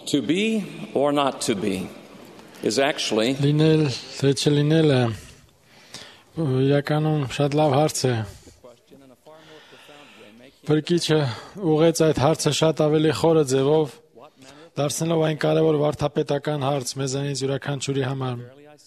To be or not to be is actually Լինել թե չլինելը իրականում շատ լավ հարց է։ Փրկիչը ուղղեց այդ հարցը շատ ավելի խորը ձևով, դարձնելով այն կարևոր վարդապետական հարց մեզանից յուրաքանչյուրի համար։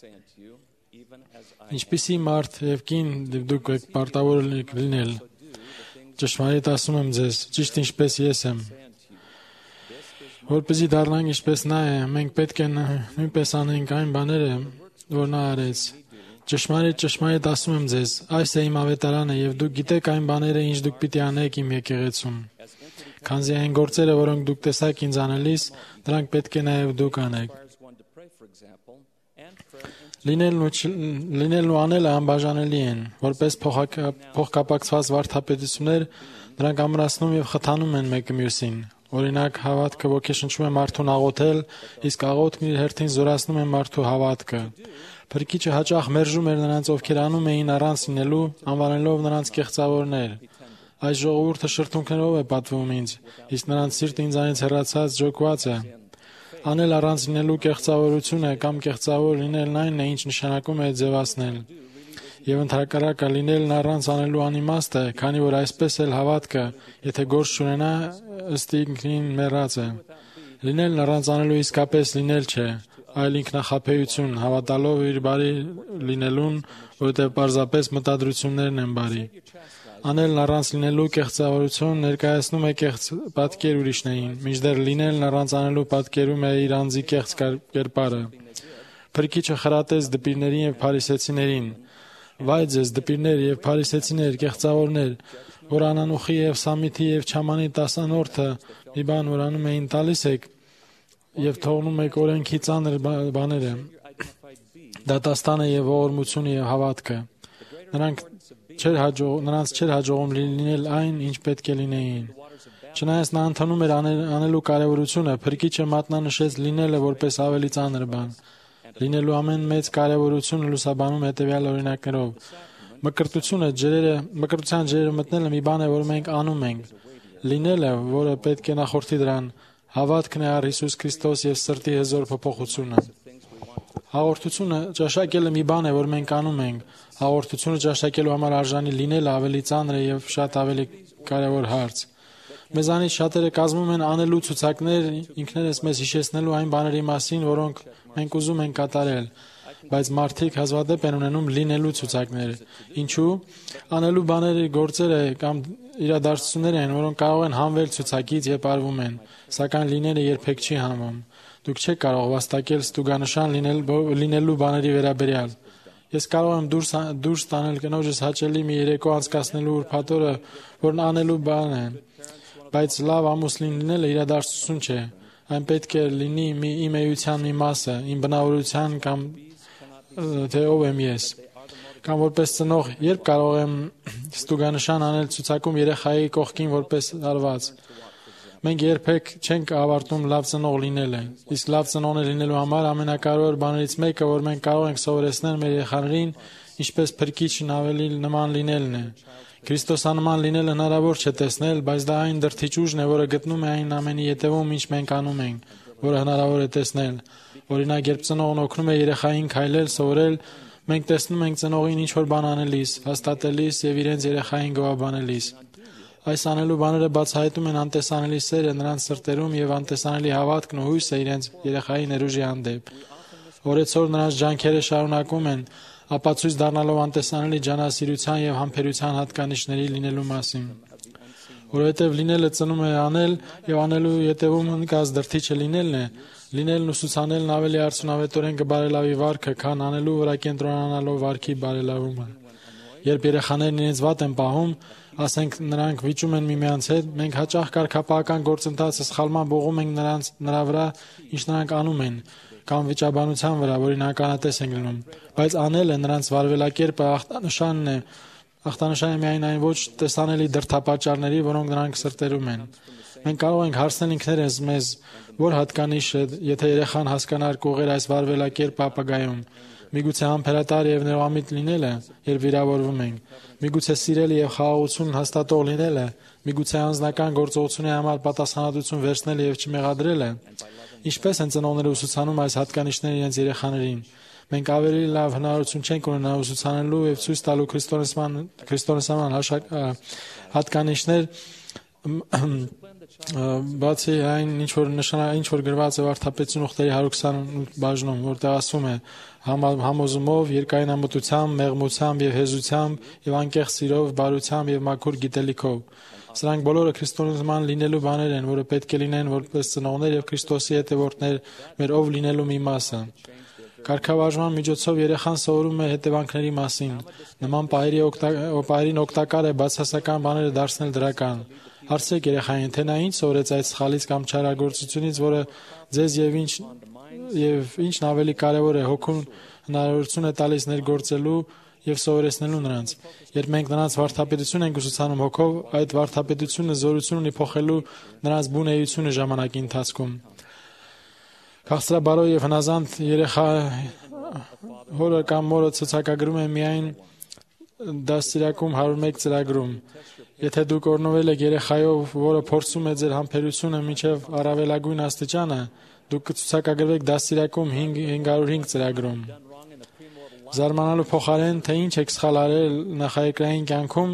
Ինչպիսի մարդ եւ կին դուք եք պարտավոր լինել։ Ճշմարիտ ասում եմ ձեզ, ճիշտ ինչպես ես եմ։ Որպեսզի դառնանք ինչպես նա է, մենք պետք է նույնպես անենք այն բաները, որ նա արեց։ Ճշմարիտ ասում եմ ձեզ, այս է իմ ավետարանը եւ դուք գիտեք այն բաները, ինչ դուք պիտի անեք իմ եկեղեցում։ Քանզի այն գործերը, որոնք դուք տեսաք ինձ անելիս, դրանք պետք է նաեւ դուք անեք։ Լինելն ու անելը անբաժանելի են, որպես փոխկապակցված վարդապետություններ, դրանք ամրացնում եւ խթանում են մեկը մյուսին։ Օրինակ, հավատքը ոգեշնչում է մարդուն աղոթել, իսկ աղոթքն իր հերթին զորացնում է մարդու հավատքը։ Փրկիչը հաճախ մերժում էր նրանց, ովքեր անում էին առանց լինելու, անվանելով նրանց կեղծավորներ։ Այս ժողովուրդը շրթունքներով է պատվում ինձ, իսկ նրանց սիրտը ինձանից հեռացած ջոկված է։ Անել առանց լինելու կեղծավորությունը կամ կեղծավոր լինելն այնն է, ինչ նշանակում է ձևացնել։ Եվ ընդհակառակը լինելն առանց անելու անիմաստ է, քանի որ այսպես էլ հավատքը, եթե գործ չունենա, ըստ ինքնին մեռած է։ Լինելն առանց անելու իսկապես լինել չէ, այլ ինքնախաբեություն, հավատալով իր բարի լինելուն, որովհետև պարզապես մտադրություններն են բարի։ Անելն առանց լինելու կեղծավորություն ներկայացնում է կեղծ պատկեր ուրիշներին, մինչդեռ լինելն առանց անելու պատկերում է իր անձի կեղծ կերպարը։ Փրկիչը խրատեց դպիրներին եւ փարիսեցիներին. Վայ ձեզ դպիրներ եւ փարիսեցիներ, կեղծավորներ, որ անանուխի եւ սամիթի եւ չամանի տասանորդը մի բան որ անում էին տալիս եք եւ թողնում եք օրենքի ծանր բաները, դատաստանը եւ ողորմությունը եւ հավատքը։ Նրանց չէր հաջողում լինել այն, ինչ պետք է լինեին։ Չնայած նա ընդունում էր անելու կարևորությունը, փրկիչը մատնանշեց լինելը որպես ավելի ծանր բան։ Լինելու ամեն մեծ կարևորությունը լուսաբանում հետևյալ օրինակներով։ Մկրտության ջրերը մտնելը մի բան է, որ մենք անում ենք։ Լինելը, որը պետք է նախորդի դրան, հավատքն է առ Հիսուս Քրիստոս եւ սրտի հզոր փոփոխությունը։ Հաղորդությունը ճաշակելը մի բան է, որ մենք անում ենք։ Հաղորդությունը ճաշակելու համար արժանի լինելը ավելի ծանր է եւ շատ ավելի կարևոր հարց։ Մեզանից շատերը կազմում են անելու ցուցակներ, ինքներս մեզ հիշեցնելու այն բաների մասին, որոնք մենք ուզում ենք կատարել, բայց մարդիկ հազվադեպ են ունենում լինելու ցուցակներ։ Ինչու՞։ Անելու բաները գործերը կամ իրադարձություններ են, որոնք կարող են հանվել ցուցակից եւ արվում են, սակայն լինելը երբեք չի հանվում։ Դուք չեք կարող վաստակել ստուգանշան լինելու բաների վերաբերյալ։ Ես կարող եմ դուրս տանել կնոջս հաճելի մի երեկո անցկացնելու ուրբաթ-օրը, որն անելու բան է, բայց լավ ամուս լինելը իրադարձություն չէ։ Այն պետք է լինի իմ էության մի մասը, իմ բնավորության կամ թե ով եմ ես։ Կամ որպես ծնող, երբ կարող եմ ստուգանշան անել ցուցակում երեխայի կողքին որպես արված։ Մենք երբեք չենք ավարտում լավ ծնող լինելը։ Իսկ լավ ծնողներ լինելու համար ամենակարևոր բաներից մեկը, որ մենք կարող ենք սովորեցնել մեր երեխաներին, ինչպես փրկիչն ավելի նման լինելն է։ Քրիստոսանման լինելը հնարավոր չէ տեսնել, բայց դա այն դրդիչ ուժն է, որը գտնում է այն ամենի ետևում, ինչ մենք անում ենք, որը հնարավոր է տեսնել։ Օրինակ, երբ ծնողն օգնում է երեխային քայլել, սովորել, մենք տեսնում ենք ծնողին ինչ-որ բան անելիս, հաստատելիս եւ իրենց երեխային գովաբանելիս։ Այս անելու բաները բացահայտում են անտեսանելի սերը նրանց սրտերում եւ անտեսանելի հավատքն ու հույսը իրենց երեխայի ներուժի հանդեպ։ Օրեցօր նրանց ջանքերը շարունակում են, ապացույց դառնալով անտեսանելի ջանասիրության եւ համբերության հատկանիշների լինելու մասին։ Որովհետեւ լինելը ծնում է անել եւ անելու յետևում ընկած դրդիչը լինելն է, լինելն ուսուցանելն ավելի արդյունավետորեն կբարելավի վարքը, քան անելու վրա կենտրոնանալով վարքի բարելավումը։ Երբ երեխաներն իրենց վատ են պահում, ասենք նրանք վիճում են միմյանց հետ, մենք հաճախ կարգապահական գործընթացը սխալմամբ ուղղում ենք նրա վրա, ինչ նրանք անում են, կամ վիճաբանության վրա, որին ականատես ենք լինում։ Բայց անելը նրանց վարվելակերպը ախտանշան է միայն այն ոչ տեսանելի դրդապատճառների, որոնք նրանք սրտերում են։ Մենք կարող ենք հարցնել ինքներս մեզ, որ հատկանիշը, եթե երեխան հասկանար կողեր այս վարվելակերպը ապագայում, միգուցե համբերատար եւ ներողամիտ լինելը, երբ վիրավորվում ենք, միգուցե սիրել եւ խաղաղություն հաստատող լինելը, միգուցե անձնական գործողությունների համար պատասխանատվություն վերցնել եւ չմեղադրելը։ Ինչպես են ծնողները ուսուցանում այս հատկանիշները իրենց երեխաներին։ Մենք ավելի լավ հնարավորություն չենք ունենա ուսուցանելու եւ ցույց տալու քրիստոնեական հատկանիշներ, բացի այն ինչ որ գրված է Վարդապետություն ուխտերի 128 բաժնում, որտեղ ասում է համոզումով, երկայնամտությամբ, մեղմությամբ եւ հեզությամբ եւ անկեղծ սիրով, բարությամբ եւ մաքուր գիտելիքով։ Սրանք բոլորը քրիստոնեական լինելու բաներ են, որը պետք է լինեն որպես ծնողներ եւ Քրիստոսի հետևորդներ մեր ով լինելու մի մասը։ Կարգավարժման միջոցով երեխան սովորում է հետևանքների մասին։ Նման պահերին օգտակար է բացասական բաները դարձնել դրական։ Հարցրեք երեխային, թե նա ինչ սովորեց այդ սխալից կամ չարագործությունից, որը ձեզ եւ ինչն ավելի կարեւոր է, հոգուն հնարավորություն է տալիս ներգործելու եւ սովորեցնելու նրանց։ Երբ մենք նրանց վարդապետություն ենք ուսուցանում հոգով, այդ վարդապետությունը զորություն ունի փոխելու նրանց բուն էությունը ժամանակի ընթացքում։ Քաղցրաբարո եւ հնազանդ երեխա հորը կամ մորը ցուցակագրում է միայն դաստիարակում 101 ծրագրում։ Եթե դուք օրնովել եք երեխայով, որը փորձում է ձեր համբերությունը մինչև առավելագույն աստիճանը, դուք կցուցակագրվեք դաստիարակում 505 ծրագրում։ Զարմանալու փոխարեն, թե ինչ եք սխալ արել նախայեկրային կյանքում,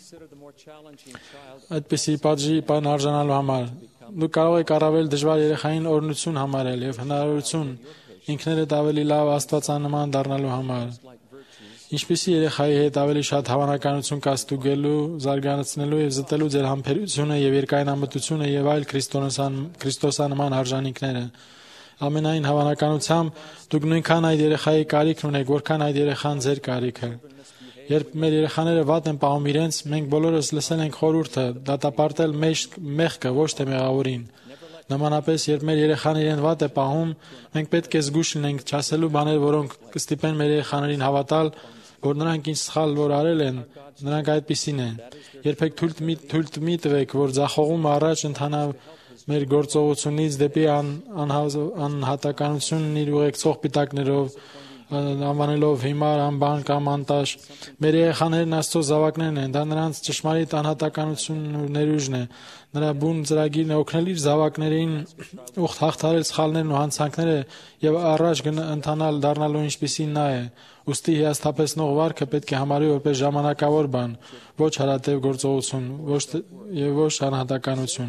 այդպիսի պատժի արժանալու համար, դուք կարող եք առավել դժվար երեխային օրհնություն համարել եւ հնարավորություն ինքներդ ավելի լավ աստվածանման դառնալու համար։ Ինչպիսի երեխայի հետ ավելի շատ հավանականություն կա ստուգելու, զարգացնելու եւ զտելու ձեր համբերությունը եւ երկայնամտությունը եւ այլ քրիստոսանման արժանինքները։ Ամենայն հավանականությամբ դուք նույնքան այդ երեխայի կարիքն ունեք, որքան այդ երեխան ձեր կարիքը։ Երբ մեր երեխաները վատ են պահում իրենց, մենք բոլորս լսել ենք խորհուրդը դատապարտել մեղքը, ոչ թե մեղավորին։ Նմանապես, երբ մեր երեխան իրեն վատ է պահում, մենք պետք է զգույշ լինենք չասելու բաներ, որոնք կստիպեն մեր երեխաներին հավատալ, որ նրանք ինչ սխալ որ արել են, նրանք այդպիսին են։ Երբեք թույլ մի տվեք, որ ձախողումը առաջ ընթանա մեր գործողությունից դեպի անհատականությունն իր ուղեկցող պիտակներով, անվանելով հիմար, անբան կամ անտաշ։ Մեր երեխաներն Աստծո զավակներն են, դա նրանց ճշմարիտ անհատականությունն ու ներուժն է։ Նրա բուն ծրագիրն է օգնել իր զավակներին ուխտ հաղթարել սխալներն ու հանցանքները եւ առաջ ընթանալ դառնալու ինչպիսին նա է։ Ուստի հիասթափեցնող վարքը պետք է համարվի որպես ժամանակավոր բան, ոչ հարատև գործողություն, ոչ անհատականություն։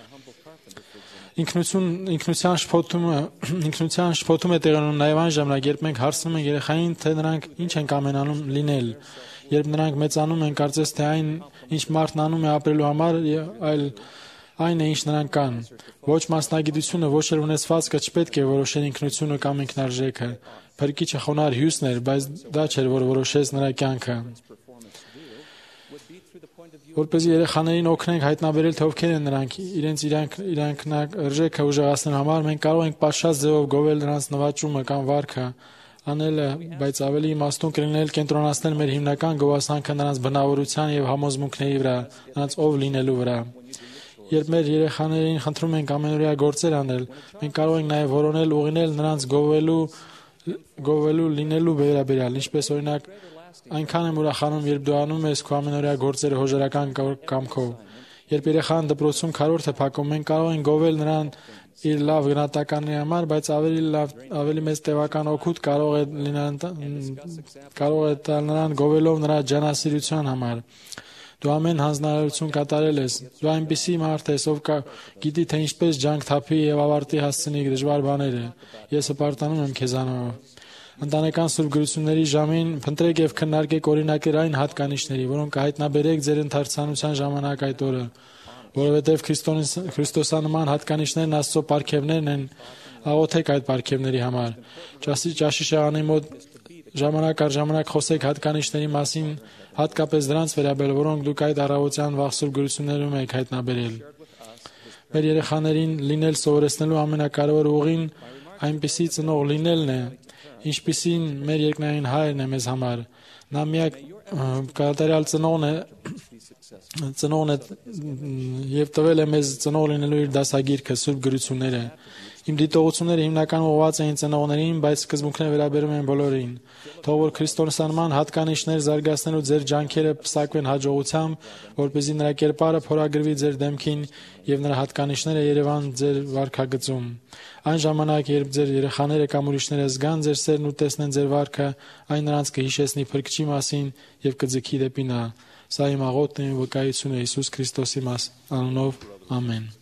Ինքնության շփոթում է տեղի ունենում նաև այն ժամանակ, երբ մենք հարցնում ենք երեխային, թե նրանք ինչ են կամենանում լինել։ Երբ նրանք մեծանում են, կարծես թե այն, ինչ մարդն անում է ապրելու համար, այլ այն է, ինչ նրանք կան։ Ոչ մասնագիտությունը, ոչ էլ ունեցվածքը չպետք է որոշեն ինքնությունը կամ ինքնարժեքը։ Փրկիչը խոնարհ հյուսն էր, բայց դա չէր, որ որոշեց նրա կյանքը։ Որպեսզի երեխաներին օգնենք հայտնաբերել, թե ովքեր են նրանք, իրենց իրաքնարժեքը ուժեղացնելու համար, մենք կարող ենք պատշաճ ձևով գովել նրանց նվաճումը կամ վարքը անելը, բայց ավելի իմաստուն կլիներ կենտրոնացնել մեր հիմնական գովասանքը նրանց բնավորության եւ համոզմունքների վրա, նրանց ով լինելու վրա։ Երբ մեր երեխաներին խնդրում ենք ամենօրյա գործեր անել, մենք կարող ենք նաեւ որոնել ուղինել նրանց գովելու լինելու վերաբերյալ, ինչպես օրինակ այնքան եմ ուրախանում, երբ դու անում ես քո ամենօրյա գործերը հոժարական կամքով։ Երբ երեխան դպրոցում քառորդ է փակում, մենք կարող ենք գովել նրան իր լավ գնահատականների համար, բայց ավելի մեծ տևական օգուտ կարող է տալ նրան գովելով նրա ջանասիրության համար։ Դու ամեն հանձնարարություն կատարել ես։ Դու այնպիսի մարդ ես, ով գիտի, թե ինչպես ջանք թափի եւ ավարտի հասցնի դժվար բաները։ Ես հպարտանում եմ քեզանով։ Ընտանեկան սուրբ գրությունների ժամին փնտրեք եւ քննարկեք օրինակերային հատկանիշների, որոնք կհայտնաբերեք ձեր ընթերցանության ժամանակ այդ օրը, որովհետեւ քրիստոսանման հատկանիշներն Աստծո պարգևներն են, աղոթեք այդ պարգևների համար։ Ճաշի շեղանի մոտ ժամանակ առ ժամանակ խոսեք հատկանիշների մասին, հատկապես դրանց վերաբերյալ, որոնք դուք այդ առավոտյան վաղ սուրբ գրություններում եք հայտնաբերել։ Մեր երեխաներին լինել սովորեցնելու ամենակարևոր ուղին այնպիսի ծնող լինելն է, ինչպիսին մեր երկնային Հայրն է մեզ համար։ Նա միակ կատարյալ ծնողն է եւ տվել է մեզ ծնող լինելու իր դասագիրքը, սուրբ գրությունները։ Իմ դիտողությունները հիմնականում ուղղված էին ծնողներին, բայց սկզբունքները վերաբերում են բոլորին։ Թող որ քրիստոնեական հատկանիշներ զարգացնելու ձեր ջանքերը պսակվեն հաջողությամբ, որպեսզի նրա կերպարը փորագրվի ձեր դեմքին եւ նրա հատկանիշները երևան ձեր վարքագծում։ Այն ժամանակ, երբ ձեր երեխաները կամ ուրիշները զգան ձեր սերն ու տեսնեն ձեր վարքը, այն նրանց կհիշեցնի Փրկչի մասին եւ կձգի դեպի նա։ Սա իմ աղոթքն է ու վկայությունը Հիսուս Քրիստոսի անունով։ Ամեն։